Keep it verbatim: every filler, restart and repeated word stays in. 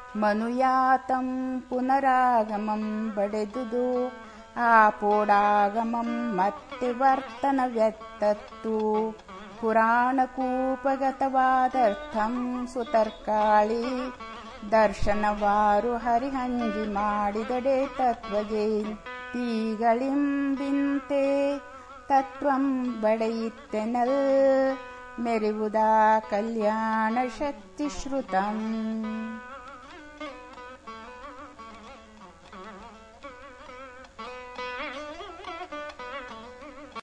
ಮನುಯಾತಂ ಪುನರಾಗಮಂ ಬಡೆದುದು ಆ ಪೋಡಾಗಮಂ ಮತ್ತೆ ವರ್ತನವೆತ್ತತ್ತು ಪುರಾಣಕೂಪಗತವಾದರ್ಥಂ ಸುತರ್ಕಾಳಿ ದರ್ಶನವಾರು ಹರಿಹಂಜಿ ಮಾಡಿದಡೆ ತತ್ವಗೆ ತೀಗಳಿಂಬಿಂತೆ ತತ್ವಂ ಬಡೆಯಿತ್ತೆನಲ್ ಮೆರಿವುದಾ ಕಲ್ಯಾಣ ಶಕ್ತಿ ಶ್ರುತಂ.